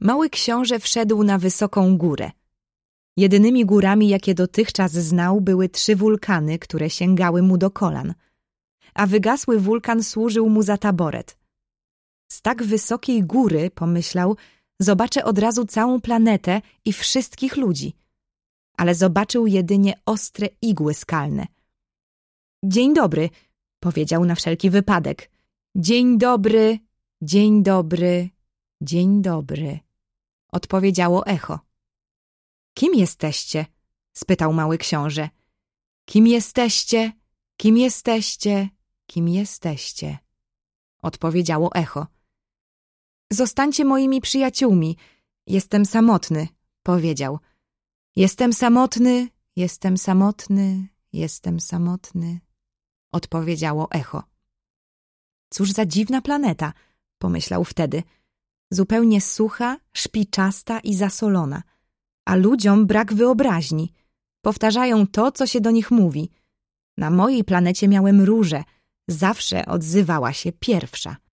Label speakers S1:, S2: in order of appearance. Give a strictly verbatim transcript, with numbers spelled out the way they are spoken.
S1: Mały książę wszedł na wysoką górę. Jedynymi górami, jakie dotychczas znał, były trzy wulkany, które sięgały mu do kolan, a wygasły wulkan służył mu za taboret. Z tak wysokiej góry, pomyślał, zobaczę od razu całą planetę i wszystkich ludzi. Ale zobaczył jedynie ostre igły skalne. Dzień dobry, powiedział na wszelki wypadek. Dzień dobry, dzień dobry, dzień dobry, odpowiedziało echo. Kim jesteście? Spytał mały książę. Kim jesteście? Kim jesteście? Kim jesteście? Odpowiedziało echo. Zostańcie moimi przyjaciółmi. Jestem samotny, powiedział. Jestem samotny, jestem samotny, jestem samotny, odpowiedziało echo. Cóż za dziwna planeta, pomyślał wtedy. Zupełnie sucha, szpiczasta i zasolona. A ludziom brak wyobraźni. Powtarzają to, co się do nich mówi. Na mojej planecie miałem różę. Zawsze odzywała się pierwsza.